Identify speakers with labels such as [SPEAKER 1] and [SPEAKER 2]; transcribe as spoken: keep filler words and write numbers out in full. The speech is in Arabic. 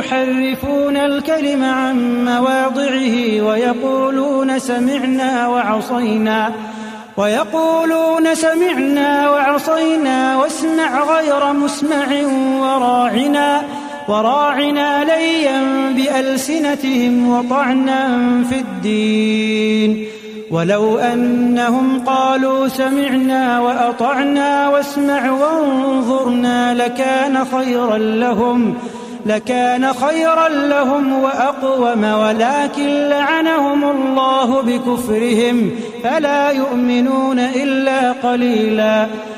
[SPEAKER 1] يحرفون الكلم عن مواضعه ويقولون سمعنا وعصينا ويقولون سمعنا وعصينا واسمع غير مسمع وراعنا وراعنا ليا بألسنتهم وطعنا في الدين. ولو أنهم قالوا سمعنا وأطعنا واسمع وانظرنا لكان خيرا لهم لكان خيرا لهم وأقوم، ولكن لعنهم الله بكفرهم فلا يؤمنون إلا قليلا.